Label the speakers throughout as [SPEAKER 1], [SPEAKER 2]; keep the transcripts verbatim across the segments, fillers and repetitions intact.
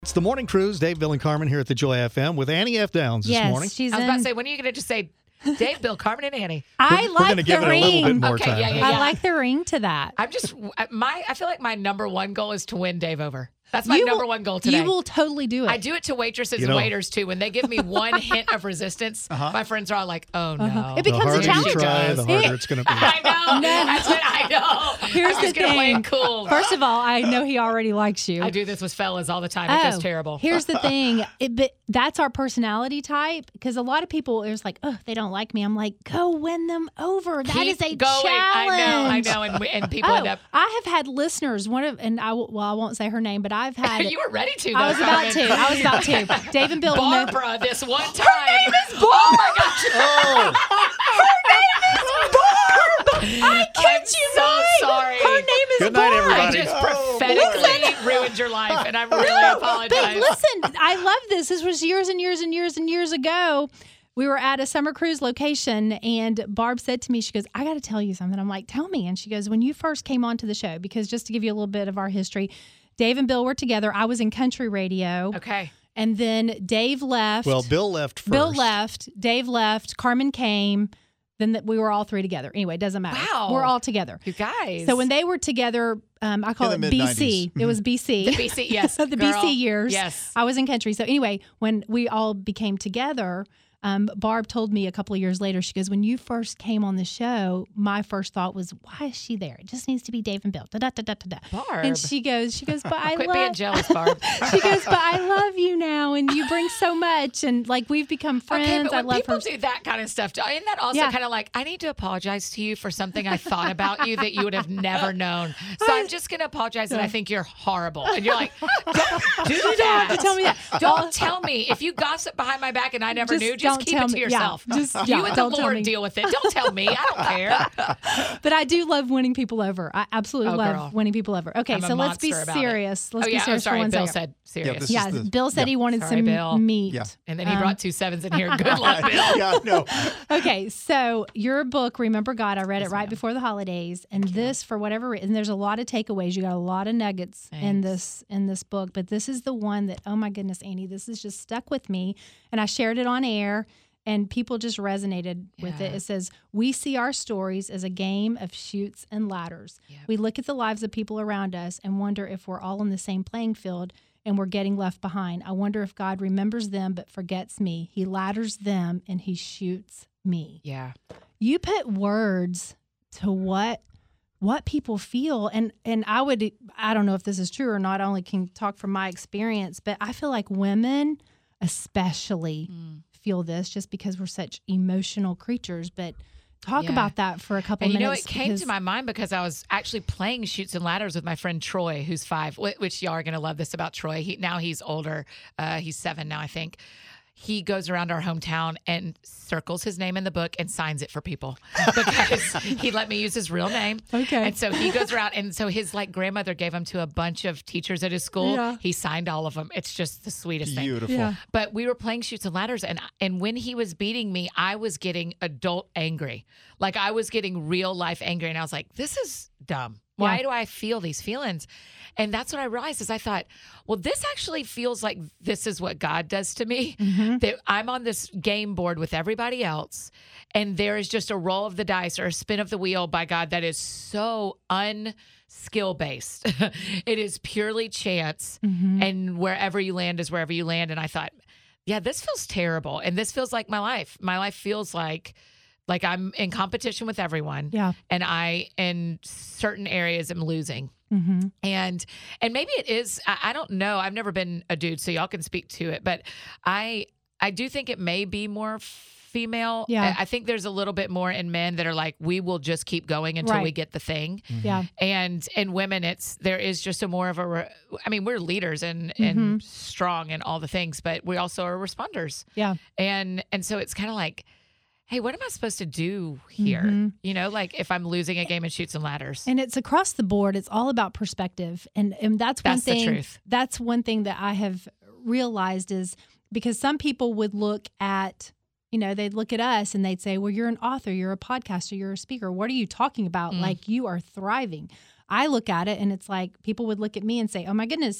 [SPEAKER 1] It's the Morning Cruise. Dave, Bill, and Carmen here at the Joy F M with Annie F. Downs this
[SPEAKER 2] yes,
[SPEAKER 1] morning.
[SPEAKER 2] She's
[SPEAKER 3] I was
[SPEAKER 2] in...
[SPEAKER 3] about to say, when are you going to just say Dave, Bill, Carmen, and Annie?
[SPEAKER 2] I
[SPEAKER 1] we're
[SPEAKER 2] like
[SPEAKER 1] gonna
[SPEAKER 2] the
[SPEAKER 1] give
[SPEAKER 2] ring.
[SPEAKER 1] it a little bit more
[SPEAKER 3] Okay,
[SPEAKER 1] time.
[SPEAKER 3] yeah, yeah,
[SPEAKER 2] I like the ring to that.
[SPEAKER 3] I'm just, my, I feel like my number one goal is to win Dave over. That's my
[SPEAKER 2] You
[SPEAKER 3] number
[SPEAKER 2] will-
[SPEAKER 3] one goal today.
[SPEAKER 2] You will totally do it.
[SPEAKER 3] I do it to waitresses
[SPEAKER 1] You
[SPEAKER 3] and
[SPEAKER 1] know-
[SPEAKER 3] waiters too. When they give me one hint of resistance, my friends are all like, "Oh no!"
[SPEAKER 2] Uh-huh.
[SPEAKER 1] The
[SPEAKER 2] It becomes a
[SPEAKER 1] harder
[SPEAKER 2] challenge.
[SPEAKER 1] you try, the harder it's going to be.
[SPEAKER 3] I know. That's what I know.
[SPEAKER 2] Here's
[SPEAKER 3] I'm just
[SPEAKER 2] the
[SPEAKER 3] gonna play
[SPEAKER 2] thing.
[SPEAKER 3] it cool.
[SPEAKER 2] First of all, I know he already likes you.
[SPEAKER 3] I do this with fellas all the time. It goes terrible.
[SPEAKER 2] Here's the thing. It, but that's our personality type because a lot of people are just like, oh, they don't like me. I'm like, go win them over. That is
[SPEAKER 3] Keep
[SPEAKER 2] a
[SPEAKER 3] going.
[SPEAKER 2] challenge.
[SPEAKER 3] I know. I know. And, we- and people
[SPEAKER 2] Oh,
[SPEAKER 3] end up.
[SPEAKER 2] I have had listeners. One of and I will- well, I won't say her name, but I've had.
[SPEAKER 3] You were ready to. Though,
[SPEAKER 2] I was about
[SPEAKER 3] Carmen.
[SPEAKER 2] to. I was about to. Dave and Bill will know.
[SPEAKER 3] Barbara, this one time. Her name is Barb. Oh my gosh.
[SPEAKER 1] Oh,
[SPEAKER 2] I kid
[SPEAKER 3] I'm
[SPEAKER 2] you
[SPEAKER 3] so
[SPEAKER 2] not.
[SPEAKER 3] sorry.
[SPEAKER 2] Her name is
[SPEAKER 1] Good night,
[SPEAKER 2] Barb.
[SPEAKER 1] everybody.
[SPEAKER 3] I just
[SPEAKER 1] Oh,
[SPEAKER 3] prophetically ruined your life, and I really
[SPEAKER 2] No,
[SPEAKER 3] apologize.
[SPEAKER 2] But listen, I love this. This was years and years and years and years ago. We were at a summer cruise location, and Barb said to me, she goes, I got to tell you something. I'm like, tell me. And she goes, when you first came onto the show, because just to give you a little bit of our history, Dave and Bill were together. I was in country radio.
[SPEAKER 3] Okay.
[SPEAKER 2] And then Dave left.
[SPEAKER 1] well, Bill left first.
[SPEAKER 2] Bill left. Dave left. Carmen came. Then th- we were all three together. Anyway, it doesn't matter.
[SPEAKER 3] Wow.
[SPEAKER 2] We're all together.
[SPEAKER 3] You guys.
[SPEAKER 2] So when they were together, um, I call
[SPEAKER 4] In
[SPEAKER 2] it
[SPEAKER 4] the
[SPEAKER 2] B C.
[SPEAKER 4] mid-nineties.
[SPEAKER 2] It was B C.
[SPEAKER 3] the B C, yes.
[SPEAKER 2] the
[SPEAKER 3] girl.
[SPEAKER 2] B C years.
[SPEAKER 3] Yes.
[SPEAKER 2] I was in country. So anyway, when we all became together, um, Barb told me a couple of years later, she goes, when you first came on the show, my first thought was, why is she there? It just needs to be Dave and Bill. Da, da, da, da, da.
[SPEAKER 3] Barb.
[SPEAKER 2] And she goes, she goes, but I
[SPEAKER 3] Quit
[SPEAKER 2] love
[SPEAKER 3] being jealous, Barb.
[SPEAKER 2] She goes, but I love you now and you bring so much. And like we've become friends.
[SPEAKER 3] Okay, but
[SPEAKER 2] I
[SPEAKER 3] when
[SPEAKER 2] love
[SPEAKER 3] people
[SPEAKER 2] her.
[SPEAKER 3] do that kind of stuff, isn't that also
[SPEAKER 2] Yeah.
[SPEAKER 3] kind of like, I need to apologize to you for something I thought about you that you would have never known. So I'm just going to apologize that I think you're horrible. And you're like, don't do
[SPEAKER 2] You don't
[SPEAKER 3] that.
[SPEAKER 2] have to tell me that.
[SPEAKER 3] Don't tell me. If you gossip behind my back and I never
[SPEAKER 2] Just
[SPEAKER 3] knew, just
[SPEAKER 2] don't
[SPEAKER 3] keep
[SPEAKER 2] tell
[SPEAKER 3] it to
[SPEAKER 2] me. Yeah,
[SPEAKER 3] yourself.
[SPEAKER 2] just-
[SPEAKER 3] you
[SPEAKER 2] yeah,
[SPEAKER 3] and the
[SPEAKER 2] don't tell
[SPEAKER 3] Lord
[SPEAKER 2] me.
[SPEAKER 3] deal with it. Don't tell me. I don't care.
[SPEAKER 2] But I do love winning people over. I absolutely
[SPEAKER 3] Oh,
[SPEAKER 2] love
[SPEAKER 3] girl.
[SPEAKER 2] winning people over. Okay,
[SPEAKER 3] I'm a
[SPEAKER 2] so let's be
[SPEAKER 3] monster about it.
[SPEAKER 2] serious. Let's
[SPEAKER 3] oh,
[SPEAKER 2] be
[SPEAKER 3] yeah. Oh,
[SPEAKER 2] serious
[SPEAKER 3] sorry.
[SPEAKER 2] for one
[SPEAKER 3] Bill
[SPEAKER 2] second.
[SPEAKER 3] said serious.
[SPEAKER 4] this-
[SPEAKER 2] Yeah,
[SPEAKER 4] the-
[SPEAKER 2] Bill said
[SPEAKER 4] yeah.
[SPEAKER 2] he wanted
[SPEAKER 3] Sorry,
[SPEAKER 2] some
[SPEAKER 3] Bill.
[SPEAKER 2] meat.
[SPEAKER 4] Yeah.
[SPEAKER 3] and then he
[SPEAKER 2] Um,
[SPEAKER 3] brought two sevens in here. Good luck, Bill.
[SPEAKER 1] Yeah, no.
[SPEAKER 2] Okay, so your book, Remember God, I read
[SPEAKER 3] Yes,
[SPEAKER 2] it right
[SPEAKER 3] ma'am.
[SPEAKER 2] before the holidays, and this, for whatever reason, there's a lot of takeaways. You got a lot of nuggets in
[SPEAKER 3] Thanks.
[SPEAKER 2] this in this book, but this is the one that, oh my goodness, Annie, this has just stuck with me, and I shared it on air, and people just resonated with it.
[SPEAKER 3] Yeah.
[SPEAKER 2] It says, we see our stories as a game of chutes and ladders.
[SPEAKER 3] Yep.
[SPEAKER 2] We look at the lives of people around us and wonder if we're all on the same playing field and we're getting left behind. I wonder if God remembers them but forgets me. He ladders them and he shoots me.
[SPEAKER 3] Yeah.
[SPEAKER 2] You put words to what what people feel, and and I would I don't know if this is true or not. I only can talk from my experience, but I feel like women especially
[SPEAKER 3] Mm.
[SPEAKER 2] feel this just because we're such emotional creatures. But talk
[SPEAKER 3] Yeah.
[SPEAKER 2] about that for a couple
[SPEAKER 3] And you know,
[SPEAKER 2] minutes.
[SPEAKER 3] it came
[SPEAKER 2] because-
[SPEAKER 3] to my mind because I was actually playing Chutes and Ladders with my friend Troy, who's five, wh- which y'all are going to love this about Troy. He, now he's older. Uh, he's seven now, I think. He goes around our hometown and circles his name in the book and signs it for people because he let me use his real name.
[SPEAKER 2] Okay.
[SPEAKER 3] And so he goes around, and so his like grandmother gave him to a bunch of teachers at his school.
[SPEAKER 2] Yeah.
[SPEAKER 3] He signed all of them. It's just the sweetest thing.
[SPEAKER 4] Beautiful.
[SPEAKER 2] Yeah.
[SPEAKER 3] But we were playing Chutes and Ladders, and and when he was beating me, I was getting adult angry. Like I was getting real life angry, and I was like, "This is dumb. Why
[SPEAKER 2] Yeah.
[SPEAKER 3] do I feel these feelings?" And that's what I realized is I thought, well, this actually feels like this is what God does to me.
[SPEAKER 2] Mm-hmm.
[SPEAKER 3] That I'm on this game board with everybody else, and there is just a roll of the dice or a spin of the wheel by God that is so unskill based. It is purely chance,
[SPEAKER 2] Mhm.
[SPEAKER 3] and wherever you land is wherever you land. And I thought, yeah, this feels terrible, and this feels like my life. My life feels like like I'm in competition with everyone,
[SPEAKER 2] Yeah.
[SPEAKER 3] and I in certain areas am losing.
[SPEAKER 2] Mm-hmm.
[SPEAKER 3] And and maybe it is. I, I don't know. I've never been a dude, so y'all can speak to it. But I I do think it may be more female.
[SPEAKER 2] Yeah.
[SPEAKER 3] I, I think there's a little bit more in men that are like, we will just keep going until
[SPEAKER 2] Right.
[SPEAKER 3] we get the thing.
[SPEAKER 2] Yeah.
[SPEAKER 3] And in women, it's there is just a more of a. Re, I mean, we're leaders and and strong and all the things, but we also are responders.
[SPEAKER 2] Yeah.
[SPEAKER 3] And and so it's kind of like, hey, what am I supposed to do here?
[SPEAKER 2] Mhm.
[SPEAKER 3] You know, like if I'm losing a game of Chutes and Ladders.
[SPEAKER 2] And it's across the board. It's all about perspective. And and that's one
[SPEAKER 3] That's the
[SPEAKER 2] thing.
[SPEAKER 3] truth.
[SPEAKER 2] That's one thing that I have realized is because some people would look at, you know, they'd look at us and they'd say, well, you're an author, you're a podcaster, you're a speaker. What are you talking about?
[SPEAKER 3] Mm.
[SPEAKER 2] Like you are thriving. I look at it and it's like people would look at me and say, oh my goodness,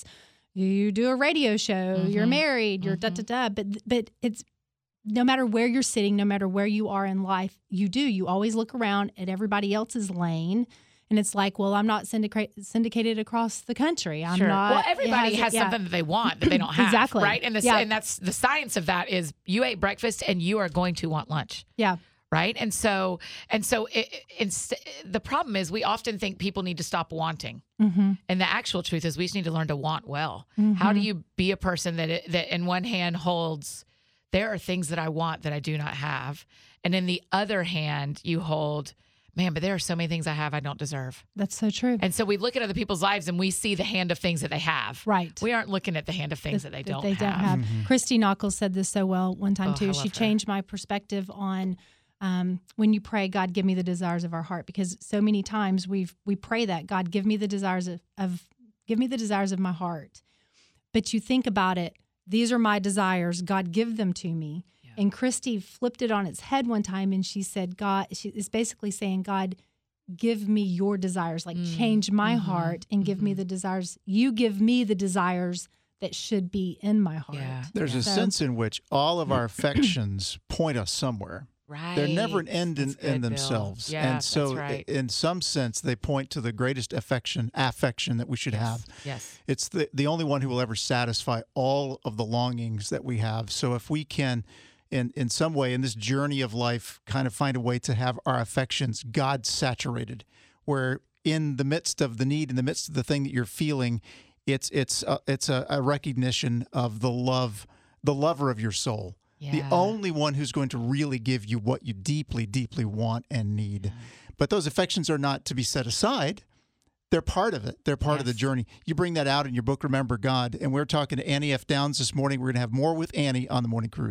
[SPEAKER 2] you do a radio show,
[SPEAKER 3] Mm-hmm.
[SPEAKER 2] you're married, you're
[SPEAKER 3] Mm-hmm.
[SPEAKER 2] da da da. But but it's no matter where you're sitting, no matter where you are in life, you do. You always look around at everybody else's lane. And it's like, well, I'm not syndica- syndicated across the country. I'm
[SPEAKER 3] Sure.
[SPEAKER 2] not.
[SPEAKER 3] Well, everybody
[SPEAKER 2] it
[SPEAKER 3] has
[SPEAKER 2] yeah.
[SPEAKER 3] something that they want that they don't have.
[SPEAKER 2] Exactly.
[SPEAKER 3] Right. And, the,
[SPEAKER 2] Yeah.
[SPEAKER 3] and that's the science of that is you ate breakfast and you are going to want lunch.
[SPEAKER 2] Yeah.
[SPEAKER 3] Right. And so, and so it, it's, the problem is we often think people need to stop wanting.
[SPEAKER 2] Mm-hmm.
[SPEAKER 3] And the actual truth is we just need to learn to want well.
[SPEAKER 2] Mm-hmm.
[SPEAKER 3] How do you be a person that, it, that in one hand holds, there are things that I want that I do not have. And in the other hand, you hold, man, but there are so many things I have I don't deserve.
[SPEAKER 2] That's so true.
[SPEAKER 3] And so we look at other people's lives and we see the hand of things that they have.
[SPEAKER 2] Right.
[SPEAKER 3] We aren't looking at the hand of things that, that they don't
[SPEAKER 2] they
[SPEAKER 3] have.
[SPEAKER 2] don't have. Christy Knuckles said this so well one time
[SPEAKER 3] Oh, I
[SPEAKER 2] too.
[SPEAKER 3] love
[SPEAKER 2] She
[SPEAKER 3] her.
[SPEAKER 2] changed my perspective on um, when you pray, God, give me the desires of our heart, because so many times we've we pray that God, give me the desires of, of give me the desires of my heart, but you think about it. These are my desires. God, give them to me. Yeah. And Christy flipped it on its head one time, and she said, God, she is basically saying, God, give me your desires, like
[SPEAKER 3] Mm.
[SPEAKER 2] change my
[SPEAKER 3] Mm-hmm.
[SPEAKER 2] heart and give
[SPEAKER 3] Mm-hmm.
[SPEAKER 2] me the desires. You give me the desires that should be in my heart.
[SPEAKER 3] Yeah.
[SPEAKER 4] There's a
[SPEAKER 2] So-
[SPEAKER 4] sense in which all of our affections point us somewhere.
[SPEAKER 3] Right.
[SPEAKER 4] They're never an end in,
[SPEAKER 3] That's good,
[SPEAKER 4] in
[SPEAKER 3] Bill.
[SPEAKER 4] themselves.
[SPEAKER 3] Yeah,
[SPEAKER 4] and so,
[SPEAKER 3] that's right.
[SPEAKER 4] i- in some sense, they point to the greatest affection, affection that we should have.
[SPEAKER 3] Yes.
[SPEAKER 4] It's the, the only one who will ever satisfy all of the longings that we have. So if we can, in, in some way, in this journey of life, kind of find a way to have our affections God saturated, where in the midst of the need, in the midst of the thing that you're feeling, it's it's a, it's a, a recognition of the love, the lover of your soul.
[SPEAKER 3] Yeah.
[SPEAKER 4] The only one who's going to really give you what you deeply, deeply want and need. But those affections are not to be set aside. They're part of it. They're part of the
[SPEAKER 3] Yes.
[SPEAKER 4] journey. You bring that out in your book, Remember God. And we're talking to Annie F. Downs this morning. We're going to have more with Annie on the Morning Cruise.